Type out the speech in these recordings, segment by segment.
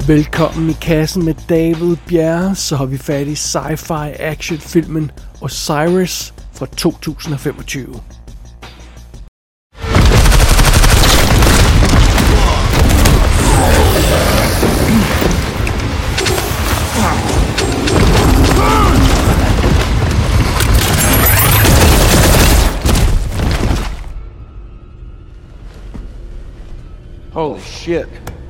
Velkommen i kassen med David Bjerre, så har vi fat i sci-fi actionfilmen Osiris fra 2025. Holy shit.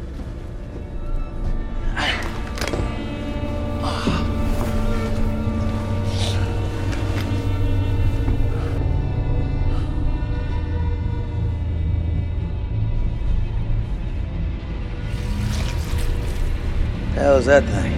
The hell is that thing?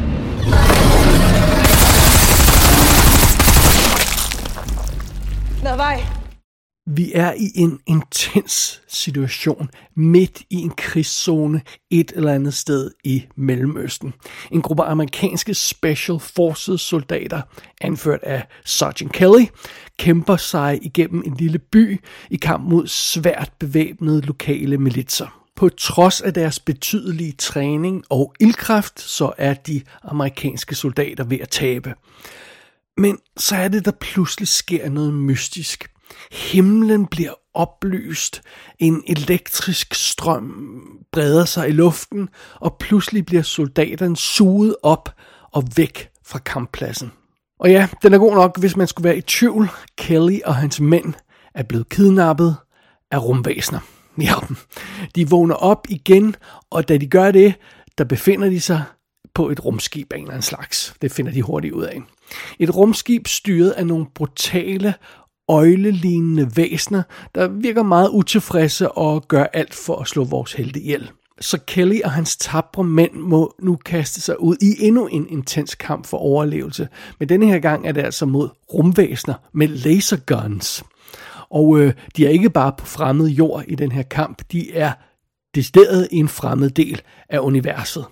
Давай. Vi er i en intens situation midt i en krigszone et eller andet sted i Mellemøsten. En gruppe amerikanske Special Forces soldater, anført af Sergeant Kelly, kæmper sig igennem en lille by i kamp mod svært bevæbnede lokale militser. På trods af deres betydelige træning og ildkraft, så er de amerikanske soldater ved at tabe. Men så er det, der pludselig sker noget mystisk. Himlen bliver oplyst, en elektrisk strøm breder sig i luften, og pludselig bliver soldaterne suget op og væk fra kamppladsen. Og ja, den er god nok, hvis man skulle være i tvivl. Kelly og hans mænd er blevet kidnappet af rumvæsener. Ja, de vågner op igen, og da de gør det, der befinder de sig på et rumskib af en eller anden slags. Det finder de hurtigt ud af. Et rumskib styret af nogle brutale, øglelignende væsener, der virker meget utilfredse og gør alt for at slå vores helte ihjel. Så Kelly og hans tapre mænd må nu kaste sig ud i endnu en intens kamp for overlevelse. Men denne her gang er det altså mod rumvæsener med laserguns. Og de er ikke bare på fremmed jord i den her kamp, de er decideret i en fremmed del af universet.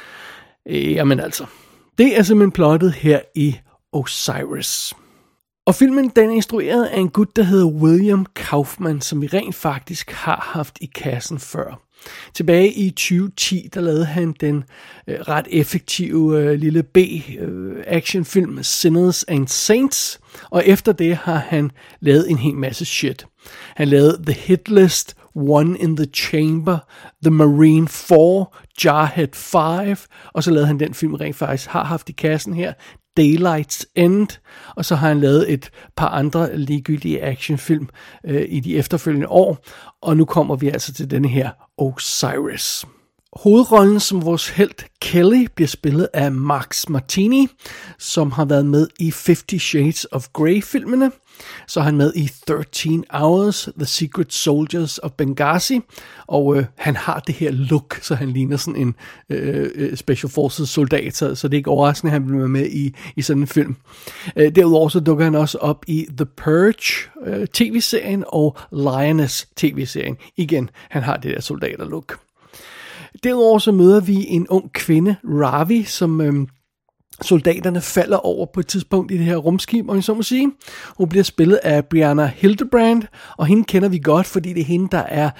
Jamen altså, det er simpelthen plottet her i Osiris. Og filmen den er instrueret af en gut, der hedder William Kaufman, som vi rent faktisk har haft i kassen før. Tilbage i 2010, der lavede han den ret effektive lille B-actionfilm Sinners and Saints, og efter det har han lavet en hel masse shit. Han lavede The Hit List, One in the Chamber, The Marine 4, Jarhead 5, og så lavede han den film, rent faktisk har haft i kassen her, Daylight's End, og så har han lavet et par andre ligegyldige actionfilm i de efterfølgende år, og nu kommer vi altså til denne her Osiris. Hovedrollen som vores helt Kelly bliver spillet af Max Martini, som har været med i 50 Shades of Grey-filmene. Så er han med i 13 Hours, The Secret Soldiers of Benghazi, og han har det her look, så han ligner sådan en Special Forces soldat, så det er ikke overraskende, at han bliver med i sådan en film. Derudover så dukker han også op i The Purge tv-serien og Lioness tv-serien. Igen, han har det der soldater-look. Derudover så møder vi en ung kvinde, Ravi, som soldaterne falder over på et tidspunkt i det her rumskib, og så må sige. Hun bliver spillet af Brianna Hildebrand, og hende kender vi godt, fordi det er hende, der er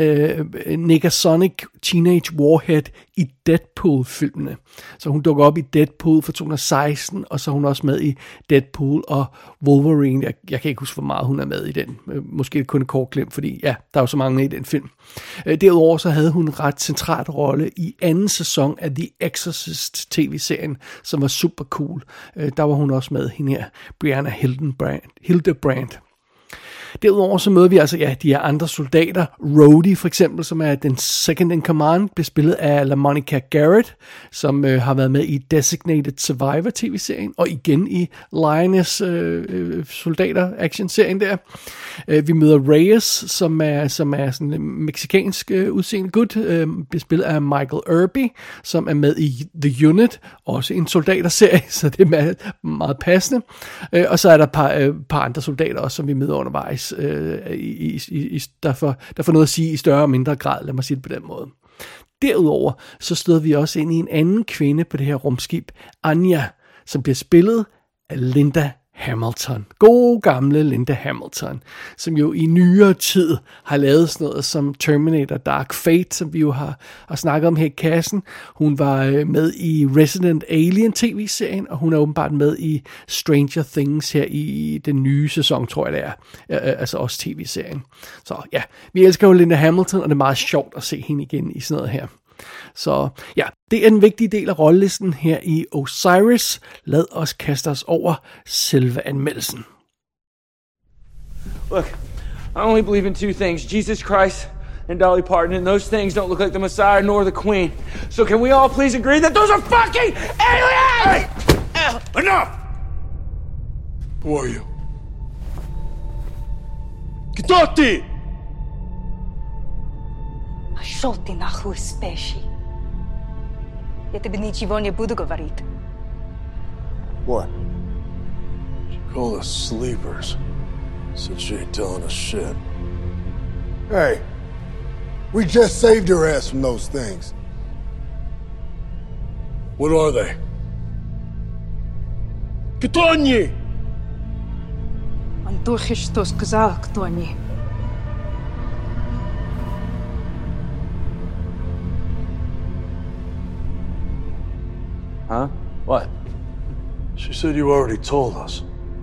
Negasonic Teenage Warhead i Deadpool-filmene. Så hun dukker op i Deadpool fra 2016, og så er hun også med i Deadpool og Wolverine. Jeg kan ikke huske, hvor meget hun er med i den. Måske kun et kort glimt, fordi ja, der er jo så mange med i den film. Derudover så havde hun en ret central rolle i anden sæson af The Exorcist tv-serien, som var super cool. Der var hun også med, hende her, Brianna Hildebrand. Derudover så møder vi altså de her andre soldater. Rhodey for eksempel, som er den second in command, bliver spillet af LaMonica Garrett, som har været med i Designated Survivor tv-serien, og igen i Lioness soldater action-serien der. Vi møder Reyes, som er sådan en mexikansk udseende gut, bliver spillet af Michael Irby, som er med i The Unit, også en soldaterserie, så det er meget passende. Og så er der et par andre soldater også, som vi møder undervejs, der får noget at sige i større og mindre grad, lad mig sige det på den måde. Derudover så støder vi også ind i en anden kvinde på det her rumskib, Anya, som bliver spillet af Linda Hamilton. God gamle Linda Hamilton, som jo i nyere tid har lavet sådan noget som Terminator Dark Fate, som vi jo har snakket om her i kassen. Hun var med i Resident Alien tv-serien, og hun er åbenbart med i Stranger Things her i den nye sæson, tror jeg det er. Altså også tv-serien. Så ja, vi elsker jo Linda Hamilton, og det er meget sjovt at se hende igen i sådan noget her. Så ja, det er en vigtig del af rollelisten her i Osiris. Lad os kaste os over selve anmeldelsen. Look, I only believe in two things, Jesus Christ and Dolly Parton, and those things don't look like the Messiah nor the Queen. So can we all please agree that those are fucking aliens? Hey! Enough! Who are you? Kitati! Пошёл ты нахуй, спящий. Я тебе ничего не буду говорить. What? She called us sleepers. Said she ain't telling us shit. Hey, we just saved your ass from those things. What are they? Кто они? Антохи что сказал, кто они? Huh? What? She said you already told us.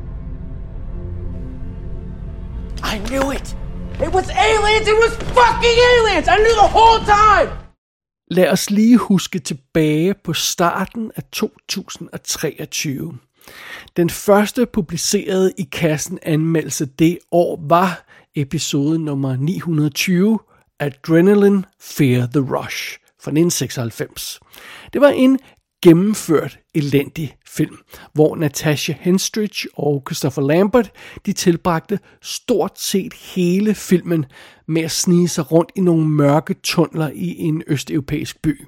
I knew it! It was aliens! It was fucking aliens! I knew the whole time! Lad os lige huske tilbage på starten af 2023. Den første publicerede i kassen anmeldelse det år var episode nummer 920, Adrenaline Fear the Rush fra 1996. Det var en gennemført elendig film, hvor Natasha Henstridge og Christopher Lambert, de tilbragte stort set hele filmen med at snige sig rundt i nogle mørke tunneler i en østeuropæisk by.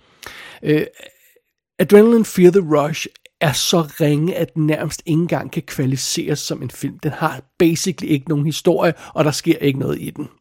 Adrenaline Fear the Rush er så ringe, at den nærmest ikke engang kan kvalificeres som en film. Den har basically ikke nogen historie, og der sker ikke noget i den.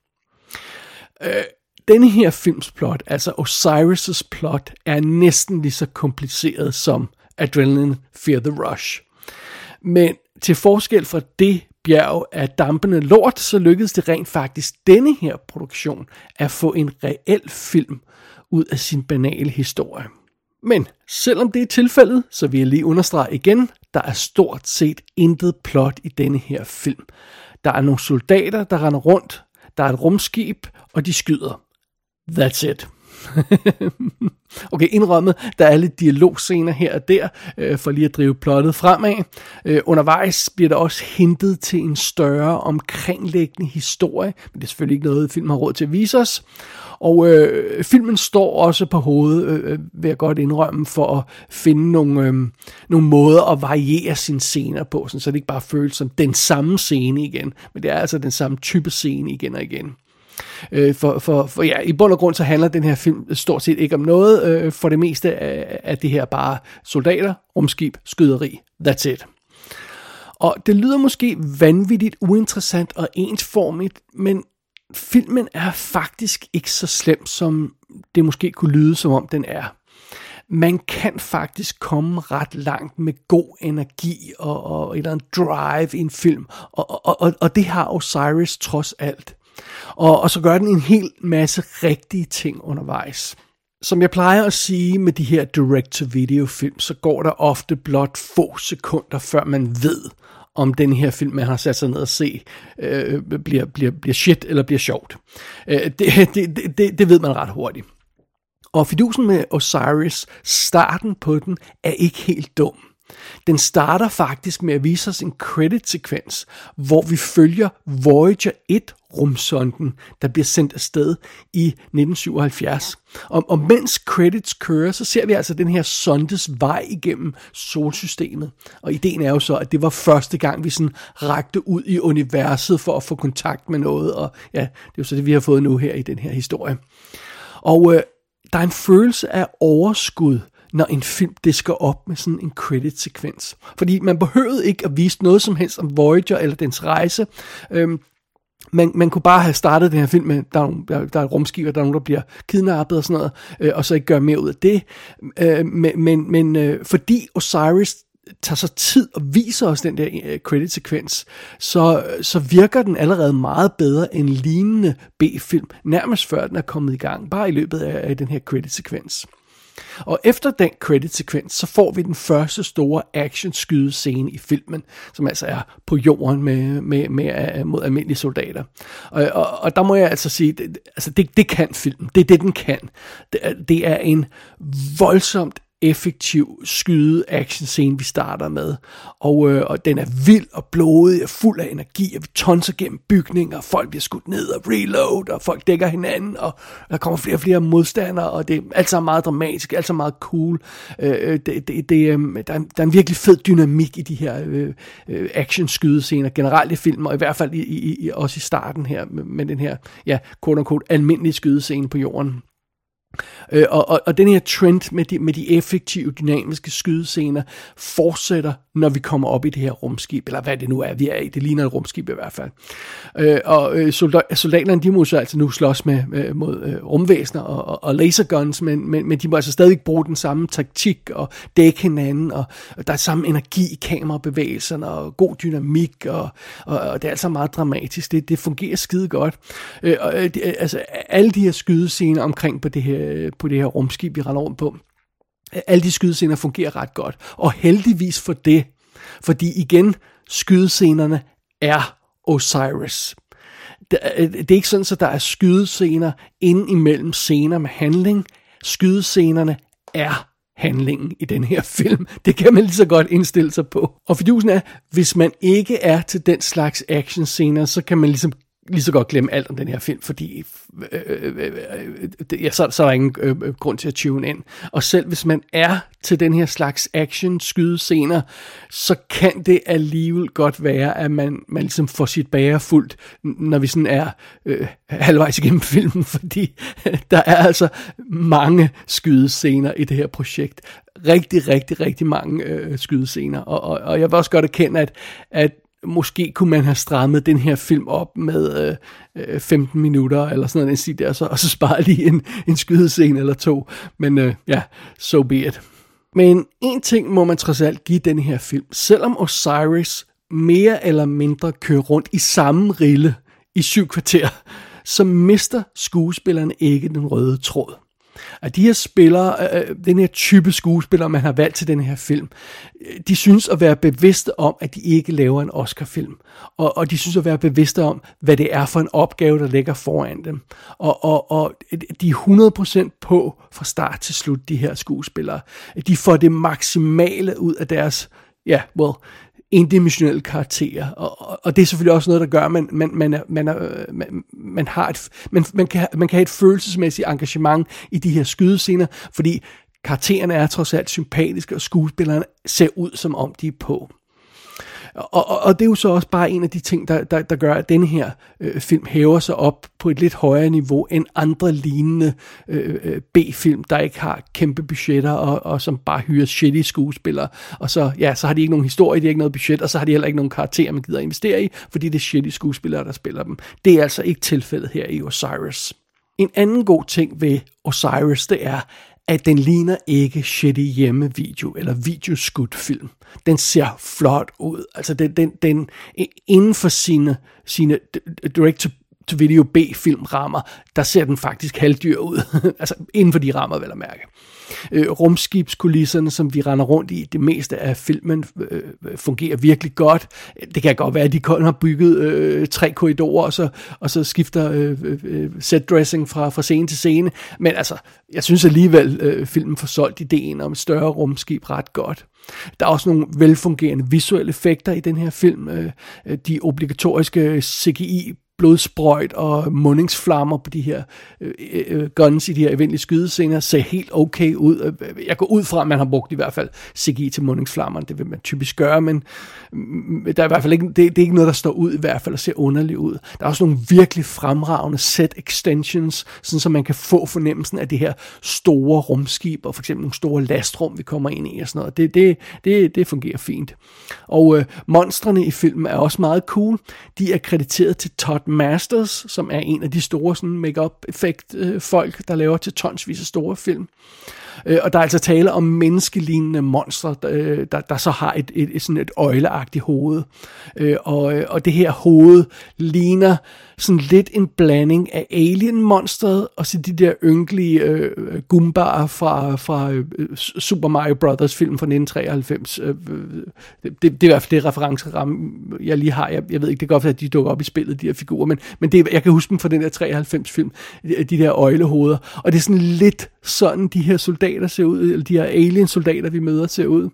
Denne her films plot, altså Osiris' plot, er næsten lige så kompliceret som Adrenaline Fear the Rush. Men til forskel fra det bjerg af dampende lort, så lykkedes det rent faktisk denne her produktion at få en reel film ud af sin banale historie. Men selvom det er tilfældet, så vil jeg lige understrege igen, der er stort set intet plot i denne her film. Der er nogle soldater, der render rundt, der er et rumskib, og de skyder. That's it. Okay, indrømmet, der er lidt dialogscener her og der, for lige at drive plottet fremad. Undervejs bliver der også hintet til en større omkringliggende historie, men det er selvfølgelig ikke noget, filmen har råd til at vise os. Og filmen står også på hovedet, vil jeg godt indrømme, for at finde nogle måder at variere sine scener på, så det ikke bare føles som den samme scene igen, men det er altså den samme type scene igen og igen. For ja, i bund og grund så handler den her film stort set ikke om noget. For det meste af det her bare soldater, rumskib, skyderi. That's it. Og det lyder måske vanvittigt uinteressant og ensformigt, men filmen er faktisk ikke så slem, som det måske kunne lyde, som om den er. Man kan faktisk komme ret langt med god energi og et eller andet drive i en film, og det har Osiris trods alt. Og så gør den en hel masse rigtige ting undervejs. Som jeg plejer at sige med de her direct-to-video-film, så går der ofte blot få sekunder, før man ved, om den her film, man har sat sig ned og se, bliver shit eller bliver sjovt. Det ved man ret hurtigt. Og fidusen med Osiris, starten på den, er ikke helt dum. Den starter faktisk med at vise os en credit-sekvens, hvor vi følger Voyager 1-rumsonden, der bliver sendt afsted i 1977. Og mens credits kører, så ser vi altså den her sondes vej igennem solsystemet. Og ideen er jo så, at det var første gang, vi sådan rakte ud i universet for at få kontakt med noget. Og ja, det er jo så det, vi har fået nu her i den her historie. Og der er en følelse af overskud, når en film disker op med sådan en credit-sekvens. Fordi man behøvede ikke at vise noget som helst om Voyager eller dens rejse. Man kunne bare have startet den her film med, der er et rumskib, og der er nogen, der bliver kidnappet og sådan noget, og så ikke gøre mere ud af det. Men fordi Osiris tager sig tid og viser os den der credit-sekvens, så virker den allerede meget bedre end lignende B-film, nærmest før den er kommet i gang, bare i løbet af den her credit-sekvens. Og efter den credit-sekvens, så får vi den første store action-skydescene i filmen, som altså er på jorden mod almindelige soldater. Og der må jeg altså sige, det kan filmen. Det er det, den kan. Det er en voldsomt effektiv skyde-action-scene, vi starter med. Og den er vild og blodig og fuld af energi, og vi tonser gennem bygninger, og folk bliver skudt ned og reload, og folk dækker hinanden, og der kommer flere og flere modstandere, og det er alt sammen meget dramatisk, alt sammen meget cool. Der er en virkelig fed dynamik i de her action-skydescener, generelt i filmen, og i hvert fald også i starten her, med den her, ja, quote-unquote, almindelige skydescene på jorden. Og den her trend med de effektive, dynamiske skydescener fortsætter, når vi kommer op i det her rumskib, eller hvad det nu er, vi er i. Det ligner et rumskib i hvert fald. Soldaterne, de må så altså nu slås mod rumvæsener og laserguns, men de må altså stadig bruge den samme taktik og dække hinanden, og der er samme energi i kamerabevægelserne, og god dynamik, og det er altså meget dramatisk. Det fungerer skide godt. Altså alle de her skydescener omkring på det her rumskib, vi render rundt på, alle de skydescener fungerer ret godt. Og heldigvis for det, fordi igen, skydescenerne er Osiris. Det er ikke sådan, at der er skydescener inde imellem scener med handling. Skydescenerne er handlingen i den her film. Det kan man lige så godt indstille sig på. Og fidusen er, hvis man ikke er til den slags actionscener, så kan man lige så godt glemme alt om den her film, fordi så er der ingen grund til at tune ind. Og selv hvis man er til den her slags action-skydescener, så kan det alligevel godt være, at man ligesom får sit bager fuldt, når vi sådan er halvvejs igennem filmen, fordi der er altså mange skydescener i det her projekt. Rigtig mange skydescener. Og jeg vil også godt erkende, at måske kunne man have strammet den her film op med 15 minutter, eller sådan noget, og så spare lige en skydescene eller to. Men ja, so be it. Men en ting må man trods alt give den her film. Selvom Osiris mere eller mindre kører rundt i samme rille i 7 kvarter, så mister skuespillerne ikke den røde tråd. At de her spillere, den her type skuespillere, man har valgt til den her film, de synes at være bevidste om, at de ikke laver en Oscar-film. Og de synes at være bevidste om, hvad det er for en opgave, der ligger foran dem. Og de er 100% på fra start til slut, de her skuespillere. De får det maksimale ud af deres, endimensionelle karakterer, og det er selvfølgelig også noget, der gør, man kan have et følelsesmæssigt engagement i de her skydescener, fordi karaktererne er trods alt sympatiske, og skuespillerne ser ud, som om de er på. Og det er jo så også bare en af de ting, der gør, at denne her film hæver sig op på et lidt højere niveau end andre lignende B-film, der ikke har kæmpe budgetter og som bare hyrer shitty skuespillere. Og så har de ikke nogen historie, de har ikke noget budget, og så har de heller ikke nogen karakterer, man gider investere i, fordi det er shitty skuespillere, der spiller dem. Det er altså ikke tilfældet her i Osiris. En anden god ting ved Osiris, det er, at den ligner ikke shitty hjemmevideo eller videoskudfilm. Den ser flot ud. Altså den inden for sine direct-to-video B-filmrammer, der ser den faktisk halvdyr ud. Altså inden for de rammer, vel at mærke. Rumskibskulisserne, som vi render rundt i, det meste af filmen fungerer virkelig godt. Det kan godt være, at de kun har bygget 3 korridorer, og så skifter setdressing fra scene til scene. Men altså, jeg synes alligevel, filmen får solgt ideen om et større rumskib ret godt. Der er også nogle velfungerende visuelle effekter i den her film. De obligatoriske CGI blodsprøjt og mundingsflammer på de her guns i de her eventlige skydescener ser helt okay ud. Jeg går ud fra, at man har brugt i hvert fald CGI til mundingsflammerne. Det vil man typisk gøre, men der er i hvert fald ikke, det er ikke noget, der står ud i hvert fald og ser underligt ud. Der er også nogle virkelig fremragende set extensions, sådan så man kan få fornemmelsen af det her store rumskib, og for eksempel nogle store lastrum, vi kommer ind i og sådan noget. Det fungerer fint. Og monstrene i filmen er også meget cool. De er krediteret til Todd Scott Masters, som er en af de store sådan make-up-effekt folk, der laver til tonsvis af store film. Og der er altså tale om menneskelignende monstre, der så har sådan et øjleagtigt hoved. Og det her hoved ligner sådan lidt en blanding af Alien-monstret og så de der ynkelige Goombaer fra Super Mario Brothers film fra 1993. Det er i hvert fald det referenceramme, jeg lige har. Jeg ved ikke, det kan godt være, at de dukker op i spillet, de her figurer, men det, jeg kan huske dem fra den der 93 film, de der øjlehoveder. Og det er sådan lidt sådan, de her soldater ser ud, eller de her alien-soldater, vi møder, ser ud.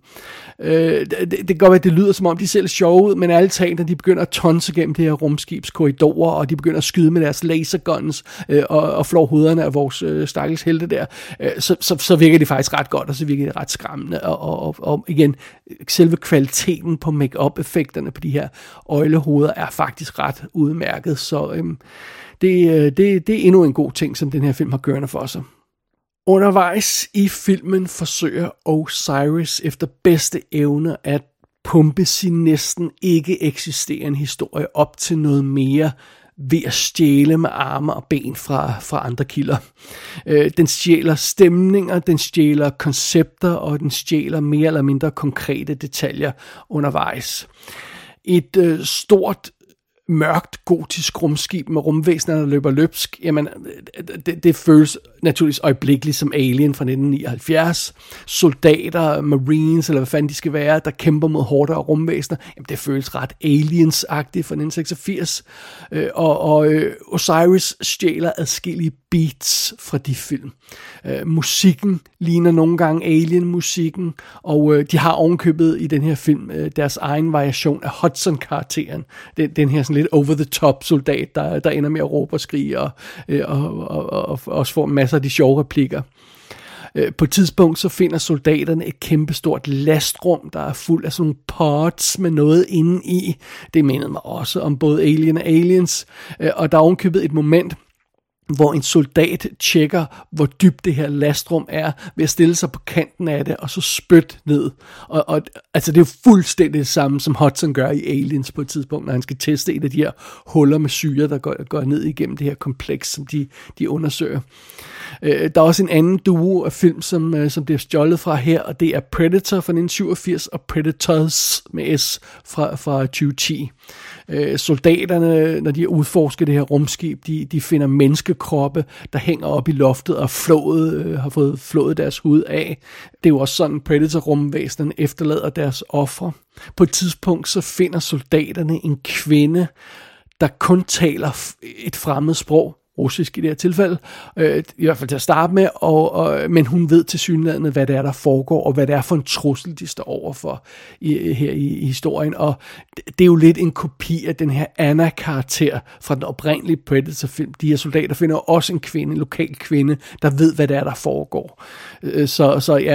Det kan godt være, at det lyder som om, de ser lidt sjove ud, men alle talt, når de begynder at tonse gennem det her rumskibskorridorer, og de begynder at skyde med deres laserguns, og flår hovederne af vores stakkels helte der, så virker det faktisk ret godt, og så virker det ret skræmmende. Og igen, selve kvaliteten på make-up-effekterne på de her øjlehoveder er faktisk ret udmærket, så det er endnu en god ting, som den her film har gørende for sig. Undervejs i filmen forsøger Osiris efter bedste evne at pumpe sin næsten ikke eksisterende historie op til noget mere ved at stjæle med arme og ben fra andre kilder. Den stjæler stemninger, den stjæler koncepter, og den stjæler mere eller mindre konkrete detaljer undervejs. Et stort mørkt gotisk rumskib med rumvæsener, der løber løbsk, jamen det føles naturligvis øjeblikkeligt som Alien fra 1979. Soldater, marines, eller hvad fanden de skal være, der kæmper mod horder og rumvæsener, jamen det føles ret Aliens-agtigt fra 1986. Og Osiris stjæler adskillige beats fra de film. Musikken ligner nogle gange Alien-musikken, og de har ovenkøbet i den her film deres egen variation af Hudson-karakteren. Den her sådan lidt over-the-top soldat, der ender med at råbe og skrige, og også får masser af de sjove replikker. På et tidspunkt så finder soldaterne et kæmpestort lastrum, der er fuld af sådan nogle pods med noget inde i. Det mindede mig også om både Alien og Aliens, og der er ovenkøbet et moment, hvor en soldat tjekker, hvor dybt det her lastrum er, ved at stille sig på kanten af det, og så spytte ned. Og altså, det er jo fuldstændig det samme, som Hudson gør i Aliens på et tidspunkt, når han skal teste et af de her huller med syre, der går ned igennem det her kompleks, som de undersøger. Der er også en anden duo af film, som bliver stjålet fra her, og det er Predator fra 1987 og Predators med S fra 2010. Soldaterne, når de udforsker det her rumskib, de finder menneskekroppe, der hænger op i loftet og har fået flået deres hud af. Det er jo også sådan, Predator-rumvæsenerne efterlader deres ofre. På et tidspunkt så finder soldaterne en kvinde, der kun taler et fremmed sprog, russisk i det her tilfælde, i hvert fald til at starte med, men hun ved tilsyneladende, hvad det er, der foregår, og hvad det er for en trussel, de står overfor her i historien, og det er jo lidt en kopi af den her Anna-karakter fra den oprindelige Predator-film. De her soldater finder også en lokal kvinde, der ved, hvad det er, der foregår. Så ja,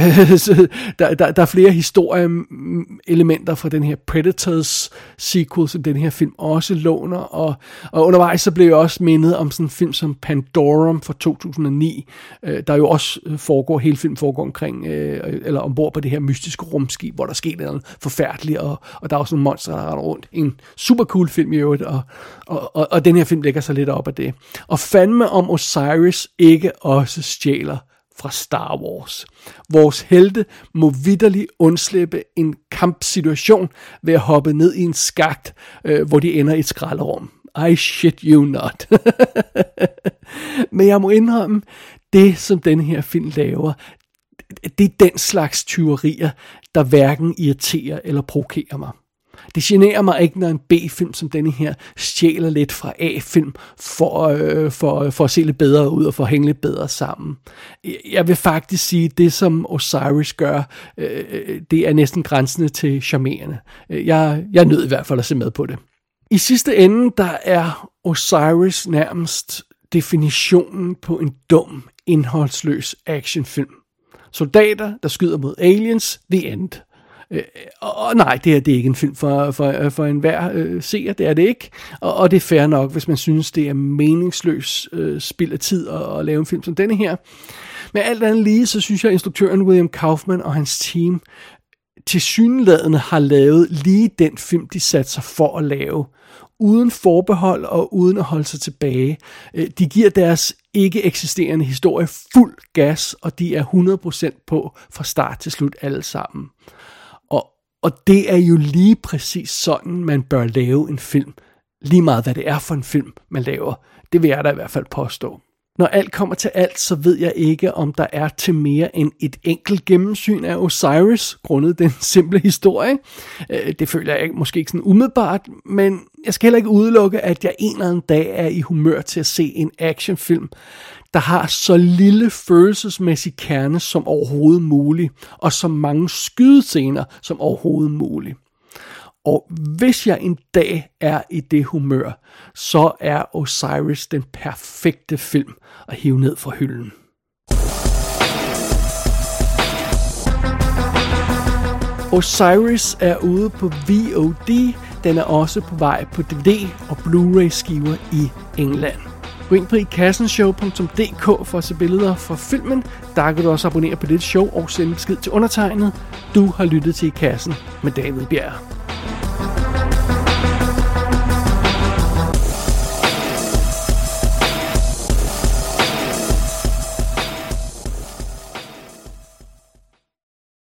der er flere historieelementer fra den her Predators sequel, som den her film også låner, og undervejs så blev jeg også mindet om sådan en film som Pandorum fra 2009, der jo også hele filmen foregår omkring, eller ombord på det her mystiske rumskib, hvor der sker noget forfærdeligt, og der er også nogle monster, der render rundt. En super cool film i øvrigt, og den her film lægger sig lidt op af det. Og fandme om Osiris ikke også stjæler fra Star Wars. Vores helte må vitterligt undslippe en kampsituation ved at hoppe ned i en skakt, hvor de ender i et skralderum. I shit you not. Men jeg må indrømme, det som den her film laver, det er den slags tyverier, der hverken irriterer eller provokerer mig. Det generer mig ikke, når en B-film som denne her stjæler lidt fra A-film for at se lidt bedre ud og for at hænge lidt bedre sammen. Jeg vil faktisk sige, at det som Osiris gør, det er næsten grænsende til charmerende. Jeg nød i hvert fald at se med på det. I sidste ende, der er Osiris nærmest definitionen på en dum, indholdsløs actionfilm. Soldater, der skyder mod aliens, the end. Og nej, det er ikke en film for enhver seer, det er det ikke. Og det er fair nok, hvis man synes, det er meningsløs spild af tid at lave en film som denne her. Men alt andet lige, så synes jeg, at instruktøren William Kaufman og hans team tilsyneladende har lavet lige den film, de satte sig for at lave, uden forbehold og uden at holde sig tilbage. De giver deres ikke eksisterende historie fuld gas, og de er 100% på fra start til slut alle sammen. Og det er jo lige præcis sådan, man bør lave en film. Lige meget hvad det er for en film, man laver. Det vil jeg da i hvert fald påstå. Når alt kommer til alt, så ved jeg ikke, om der er til mere end et enkelt gennemsyn af Osiris, grundet den simple historie. Det føler jeg måske ikke sådan umiddelbart, men jeg skal heller ikke udelukke, at jeg en eller anden dag er i humør til at se en actionfilm, der har så lille følelsesmæssig kerne som overhovedet muligt, og så mange skydescener som overhovedet muligt. Og hvis jeg en dag er i det humør, så er Osiris den perfekte film at hive ned fra hylden. Osiris er ude på VOD. Den er også på vej på DVD og Blu-ray skiver i England. Gå ind på ikassenshow.dk for at se billeder fra filmen. Der kan du også abonnere på dette show og sende besked til undertegnet. Du har lyttet til I Kassen med David Bjerg.